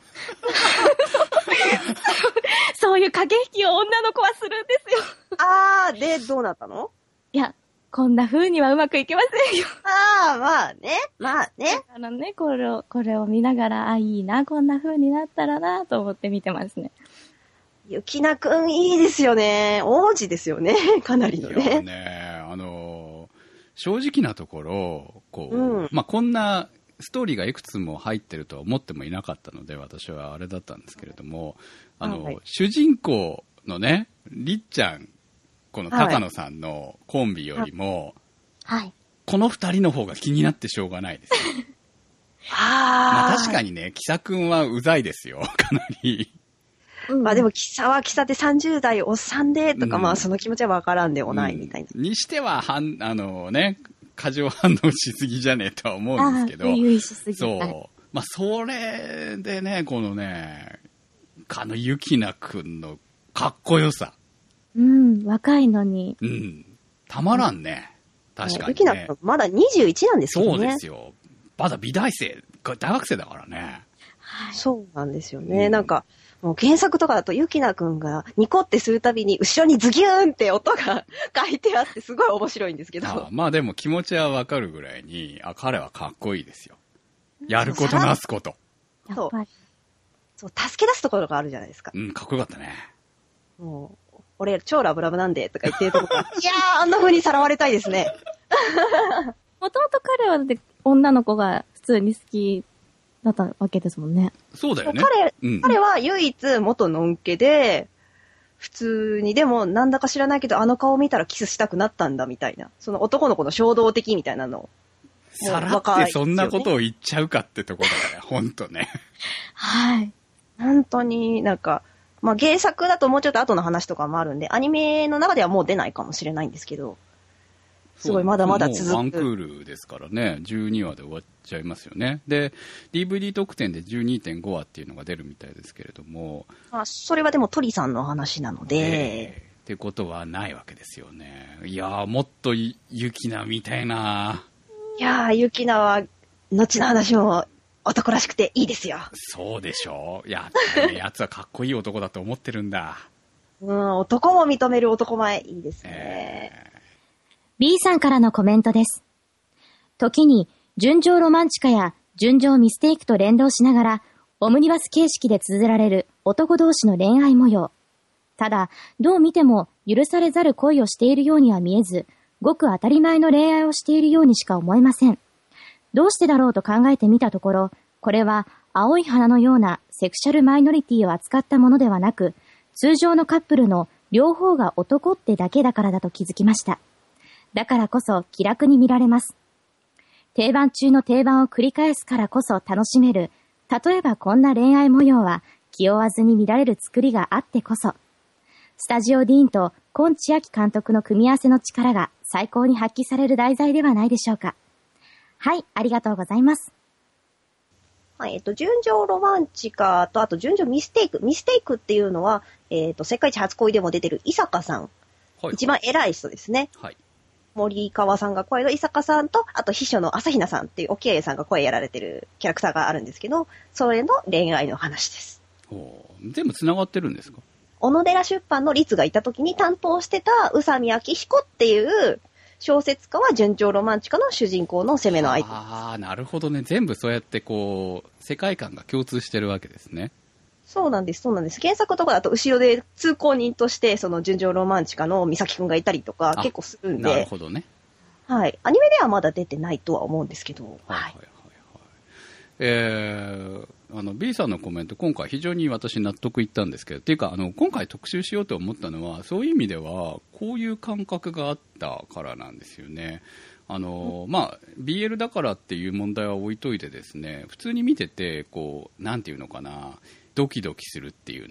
そういう駆け引きを女の子はするんですよ。 あー、で、どうなったの？ いや、こんな風にはうまくいけませんよ。 あー、まあね、まあね。 あのね、これを、これを見ながら、あ、いいな、こんな風になったらな、と思って見てますね。 ゆきなくんいいですよね。王子ですよね。かなりのね。 いやね、あの、正直なところ、こう、 うん、 まあ、こんなストーリーがいくつも入ってるとは思ってもいなかったので、私はあれだったんですけれども、あの、はい、主人公のね、りっちゃん、この高野さんのコンビよりも、 はい、 この二人の方が気になってしょうがないですよ。 あまあ確かにね、キサ君はうざいですよ、かなり。 まあでも、キサはキサでさんじゅう代おっさんでとか、うん、まあその気持ちはわからんでもないみたいな。 うん、にしては、はん、あのね、過剰反応しすぎじゃねえとは思うんですけど。そう。まあそれでね、このね、かのゆきなくんのかっこよさ。 うん、若いのに。 うん。たまらんね。うん、確かにね。 ゆきなくんまだにじゅういちなんですよね。 そうですよ。まだ美大生、大学生だからね。 はい、そうなんですよね。うん、なんか、もう原作とかだとゆきなくんがニコってするたびに後ろにズギューンって音が書いてあってすごい面白いんですけど。 ああまあでも気持ちはわかるぐらいに、あ、彼はかっこいいですよ。やることなすこと。 そう。そう、助け出すところがあるじゃないですか。 うん、かっこよかったね。 もう、俺超ラブラブなんでとか言ってるとこが、いやー、あんな風にさらわれたいですね。 もともと彼はで女の子が普通に好きだったわけですもんね。 そうだよね。 彼、うん、彼は唯一元のんけで、普通にでもなんだか知らないけどあの顔見たらキスしたくなったんだみたいな。その男の子の衝動的みたいなのを。 さらってそんなことを言っちゃうかってところだね、ほんとね。 はい。 本当になんか、まあ原作だともうちょっと後の話とかもあるんで、アニメの中ではもう出ないかもしれないんですけど、すごいまだまだ続く。 もうワンクールですからね、じゅうにわで終わっちゃいますよね。で、ディーブイディー 特典で じゅうにてんご 話っていうのが出るみたいですけれども。 あ、それはでも鳥さんの話なので。 えー、ってことはないわけですよね。いやー、もっとゆきなみたいな。 いやー、ゆきなは、後の話も男らしくていいですよ。 そうでしょう。やっやつはかっこいい男だと思ってるんだ。 うん、男も認める男前、いいですね。えー B さんからのコメントです。時に、純情ロマンチカや純情ミステイクと連動しながら、オムニバス形式で綴られる男同士の恋愛模様。ただ、どう見ても許されざる恋をしているようには見えず、ごく当たり前の恋愛をしているようにしか思えません。どうしてだろうと考えてみたところ、これは青い花のようなセクシャルマイノリティを扱ったものではなく、通常のカップルの両方が男ってだけだからだと気づきました。だからこそ気楽に見られます。定番中の定番を繰り返すからこそ楽しめる。例えばこんな恋愛模様は気負わずに見られる作りがあってこそ。スタジオディーンと今千秋監督の組み合わせの力が最高に発揮される題材ではないでしょうか。はい、ありがとうございます。 はい、えっと、純情ロマンチカと、あと純情ミステイク。ミステイクっていうのは、えっと、世界一初恋でも出てる伊坂さん。はい、一番偉い人ですね。はい。森川さんが声の伊坂さんと、あと秘書の朝比奈さんっていう沖合さんが声やられてるキャラクターがあるんですけど、それの恋愛の話です。 お全部繋がってるんですか？ 小野寺出版の律がいた時に担当してた宇佐美明彦っていう小説家は純情ロマンチカの主人公の攻めの相手です。 ああ、なるほどね。全部そうやってこう、世界観が共通してるわけですね。 そうなんです、そうなんです。原作とかだと後ろで通行人としてその純情ロマンチカの美咲くんがいたりとか結構するんで。 なるほどね。 はい。アニメではまだ出てないとは思うんですけど。はいはいはい、はい。 えー、あの B さんのコメント今回非常に私納得いったんですけど、っていうかあの今回特集しようと思ったのはそういう意味ではこういう感覚があったからなんですよね。あのまあ ビーエル だからっていう問題は置いといてですね、普通に見ててこうなんていうのかな、ドキドキするっていうの、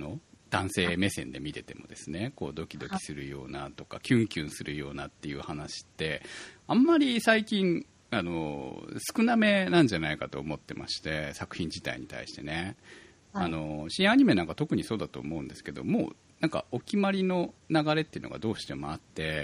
男性目線で見ててもですね、こうドキドキするようなとかキュンキュンするようなっていう話ってあんまり最近あの少なめなんじゃないかと思ってまして、作品自体に対してね、はい、あの新アニメなんか特にそうだと思うんですけども、なんかお決まりの流れっていうのがどうしてもあって、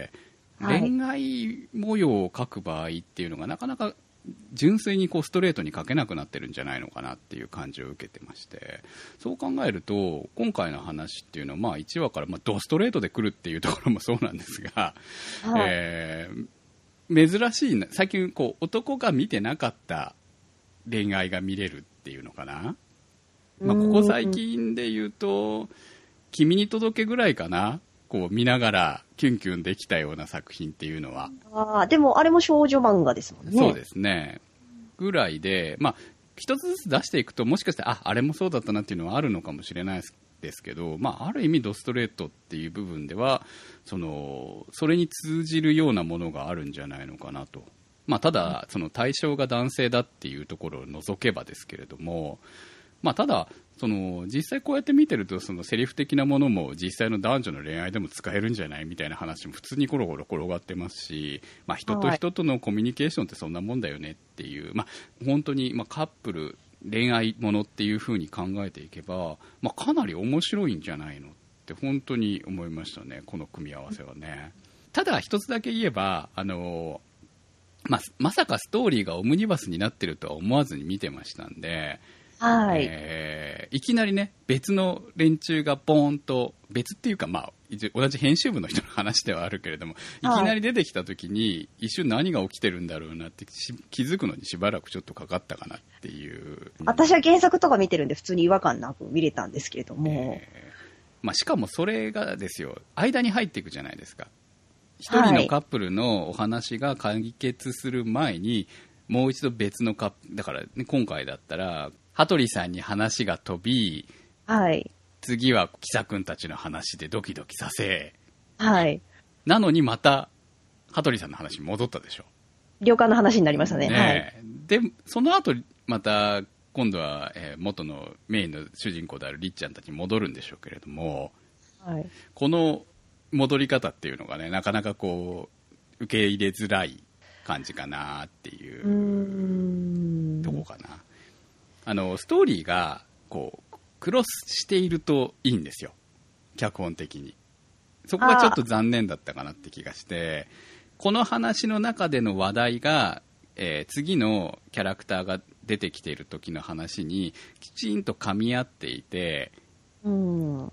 はい、恋愛模様を描く場合っていうのがなかなか純粋にこうストレートに描けなくなってるんじゃないのかなっていう感じを受けてまして、そう考えると今回の話っていうのはまあいちわからまあドストレートで来るっていうところもそうなんですが、はい、えー、珍しいな、最近こう男が見てなかった恋愛が見れるっていうのかな、まあ、ここ最近で言うと君に届けぐらいかな、こう見ながらキュンキュンできたような作品っていうのは。 ああ、でもあれも少女漫画ですもんね。 そうですね。ぐらいで、まあ一つずつ出していくともしかしてああれもそうだったなっていうのはあるのかもしれないですけど、まあある意味ドストレートっていう部分ではそのそれに通じるようなものがあるんじゃないのかなと。まあただその対象が男性だっていうところを除けばですけれども、まあただその実際こうやって見てるとそのセリフ的なものも実際の男女の恋愛でも使えるんじゃないみたいな話も普通にコロコロ転がってますし、まあ、人と人とのコミュニケーションってそんなもんだよねっていう、まあ、本当にまあカップル恋愛ものっていう風に考えていけば、まあ、かなり面白いんじゃないのって本当に思いましたね、この組み合わせはね。ただ一つだけ言えばあの、まあ、まさかストーリーがオムニバスになってるとは思わずに見てましたんで、 はい、 えー、いきなりね別の連中がボーンと別っていうか、まあ、同じ編集部の人の話ではあるけれども、いきなり出てきた時に一瞬何が起きてるんだろうなって気づくのにしばらくちょっとかかったかなっていう。 私は原作とか見てるんで普通に違和感なく見れたんですけれども、えーまあ、しかもそれがですよ、間に入っていくじゃないですか。一人のカップルのお話が解決する前に、はい、もう一度別のカップルだから、ね、今回だったら羽鳥さんに話が飛び、 はい、 次はキサ君たちの話でドキドキさせ、 はい、 なのにまた羽鳥さんの話に戻ったでしょ。 旅館の話になりましたね。 ね、 はい、 でその後また今度は、えー、元のメインの主人公であるりっちゃんたちに戻るんでしょうけれども、 はい、 この戻り方っていうのがね、なかなかこう受け入れづらい感じかなっていうとこかな。あのストーリーがこうクロスしているといいんですよ、脚本的に。そこがちょっと残念だったかなって気がして、この話の中での話題が、えー、次のキャラクターが出てきている時の話にきちんと噛み合っていて、 うん、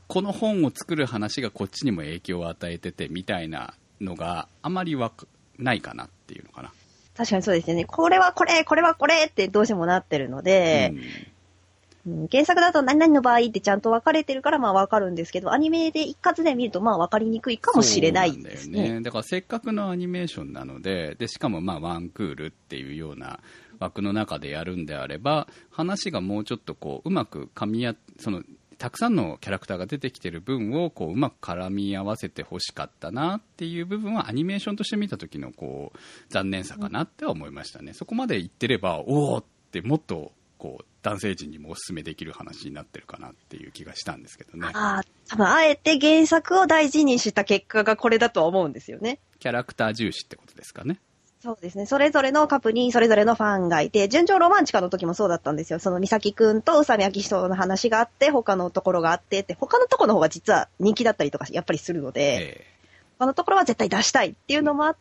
この本を作る話がこっちにも影響を与えててみたいなのがあまりわかないかなっていうのかな。 確かにそうですよね。これはこれ、これはこれってどうしてもなってるので、うんうん、原作だと何々の場合ってちゃんと分かれてるからまあ分かるんですけど、アニメで一括で見るとまあ分かりにくいかもしれないですね。 そうなんだよね。だからせっかくのアニメーションなので、でしかもまあワンクールっていうような枠の中でやるんであれば、話がもうちょっとこううまく噛み合って、そのたくさんのキャラクターが出てきてる分をこううまく絡み合わせてほしかったなっていう部分はアニメーションとして見た時のこう残念さかなっては思いましたね。そこまで言ってればおーってもっとこう男性陣にもお勧めできる話になってるかなっていう気がしたんですけどね。 ああ、多分あえて原作を大事にした結果がこれだとは思うんですよね。 キャラクター重視ってことですかね。 そうですね。それぞれのカップにそれぞれのファンがいて、純情ロマンチカの時もそうだったんですよ。その美咲くんと宇佐美明人の話があって、他のところがあってって、他のところの方が実は人気だったりとかやっぱりするので、えー、他のところは絶対出したいっていうのもあって、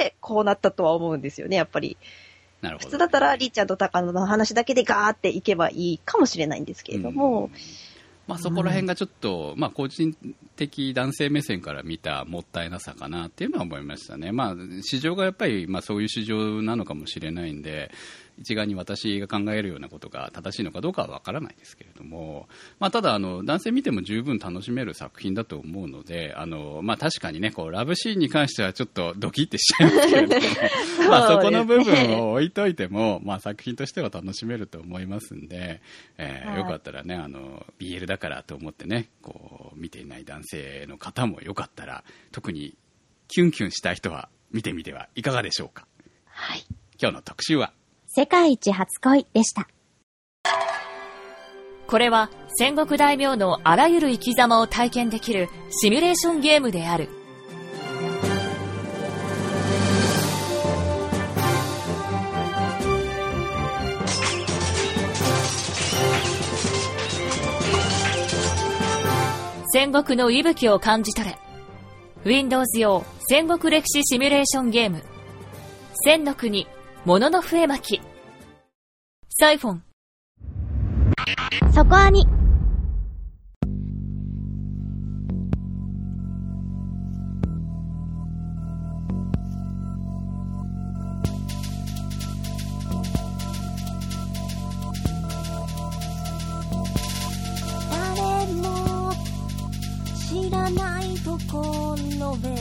こうなったとは思うんですよね、やっぱり。 なるほど。 普通だったらりっちゃんと高野の話だけでガーっていけばいいかもしれないんですけれども、 まあ、そこら辺がちょっと、まあ、個人的男性目線から見たもったいなさかなっていうのは思いましたね。まあ、市場がやっぱり、まあ、そういう市場なのかもしれないんで、一概に私が考えるようなことが正しいのかどうかはわからないですけれども、まあ、ただあの男性見ても十分楽しめる作品だと思うので、あの、まあ、確かにねこうラブシーンに関してはちょっとドキッてしちゃいますけれどもまあそこの部分を置いといても、まあ、作品としては楽しめると思いますんで、えー、よかったらねあの ビーエル だからと思ってねこう見ていない男性の方もよかったら特にキュンキュンしたい人は見てみてはいかがでしょうか。 はい、 今日の特集は世界一初恋でした。 これは戦国大名のあらゆる生き様を体験できるシミュレーションゲームである。戦国の息吹を感じ取れ。Windows 用戦国歴史シミュレーションゲーム。千の国、ものの笛巻き。サイフォン。 そこアニ。 誰も知らないところへ。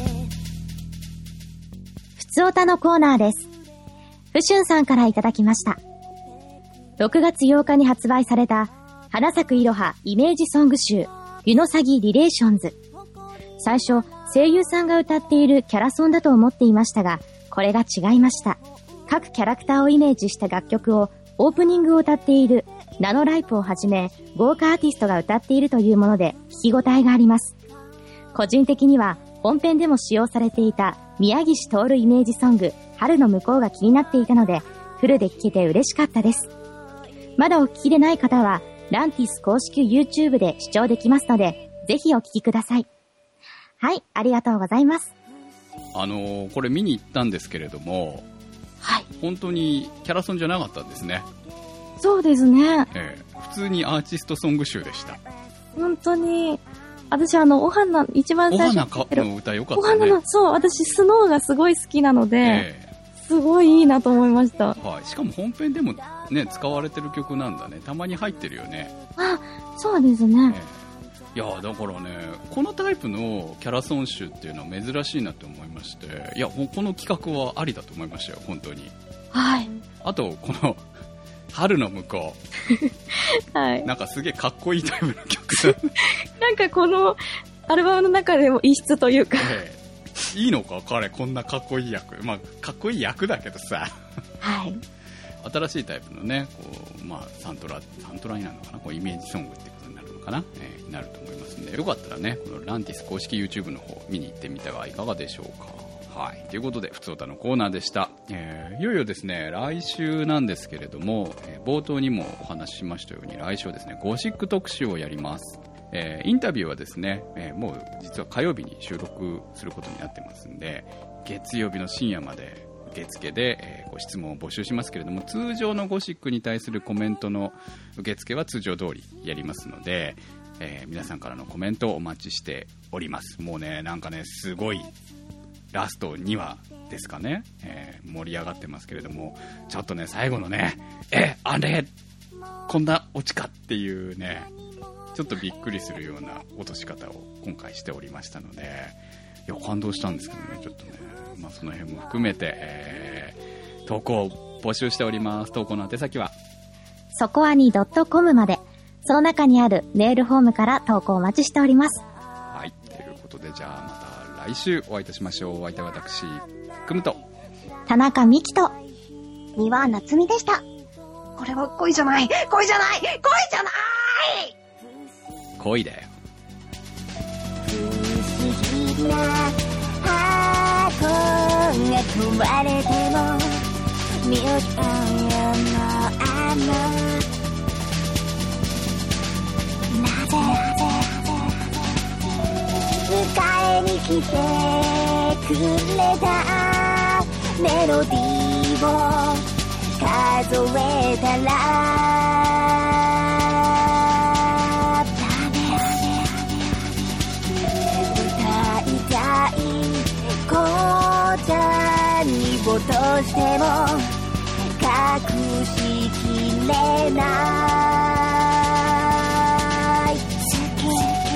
ふつおたのコーナーです。ふしゅんさんからいただきました。ろくがつようかに発売された花咲くいろはイメージソング集ユノサギリレーションズ。最初声優さんが歌っているキャラソンだと思っていましたが、これが違いました。各キャラクターをイメージした楽曲をオープニングを歌っているナノライプをはじめ豪華アーティストが歌っているというもので聞き応えがあります。個人的には本編でも使用されていた宮岸徹イメージソング春の向こうが気になっていたのでフルで聴けて嬉しかったです。まだお聞きでない方はランティス公式 YouTube で視聴できますのでぜひお聞きください。はい、ありがとうございます。 あのー、これ見に行ったんですけれども、 はい、 本当にキャラソンじゃなかったんですね。 そうですね、 えー、普通にアーティストソング集でした。 本当に私あのお花一番最初お花の歌良かったね。 お花のそう私スノーがすごい好きなので、 えーすごいいいなと思いました。 はい、しかも本編でもね使われてる曲なんだね。たまに入ってるよね。 あ、そうですね。 えー、いやだからねこのタイプのキャラソン集っていうのは珍しいなと思いまして、いやもうこの企画はありだと思いましたよ本当に。 はい。 あとこの春の向こう、はい、 なんかすげえかっこいいタイプの曲なんかこのアルバムの中でも異質というか、 えーいいのか彼こんなかっこいい役、まあかっこいい役だけどさ、 はい、 新しいタイプのねこう、まあ、サントラサントラになるのかな、こうイメージソングってことになるのかな、えー、なると思いますんで、よかったらねこのランティス公式 YouTube の方見に行ってみてはいかがでしょうか。はい、ということでふつおたのコーナーでした。えー、いよいよですね来週なんですけれども、えー、冒頭にもお話ししましたように来週はですねゴシック特集をやります。えー、インタビューはですね、えー、もう実は火曜日に収録することになってますんで、月曜日の深夜まで受付で、えー、ご質問を募集しますけれども、通常のゴシックに対するコメントの受付は通常通りやりますので、えー、皆さんからのコメントをお待ちしております。もうねなんかねすごいラストにわですかね、えー、盛り上がってますけれども、ちょっとね最後のねえあれこんなオチかっていうねちょっとびっくりするような落とし方を今回しておりましたので、いや感動したんですけどね、ちょっとね、まあ、その辺も含めて、えー、投稿を募集しております。投稿の宛先はそこアニ .com まで、その中にあるメールフォームから投稿お待ちしております。 はい、ということでじゃあまた来週お会いいたしましょう。お相手は私くむと田中美希と三輪夏美でした。これは恋じゃない恋じゃない恋じゃない恋だよ。 不思議な箱が組まれてもミュージアムのあのなぜ迎えに来てくれたメロディーを数えたらとしても隠しきれない好き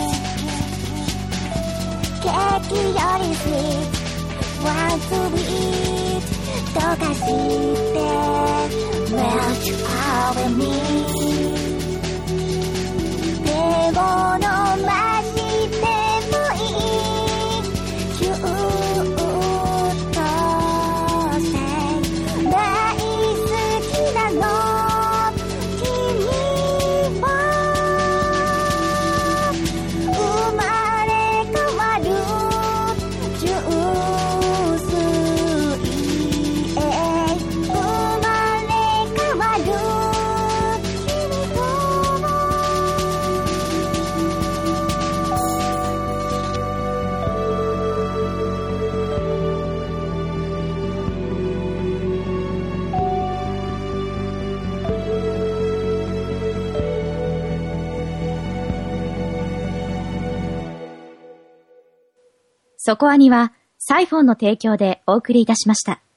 ケーキよりスイートワンツービートとかして Melt over me 手を伸ばしてもいいキュー大好きなの君をそこアニはサイフォンの提供でお送りいたしました。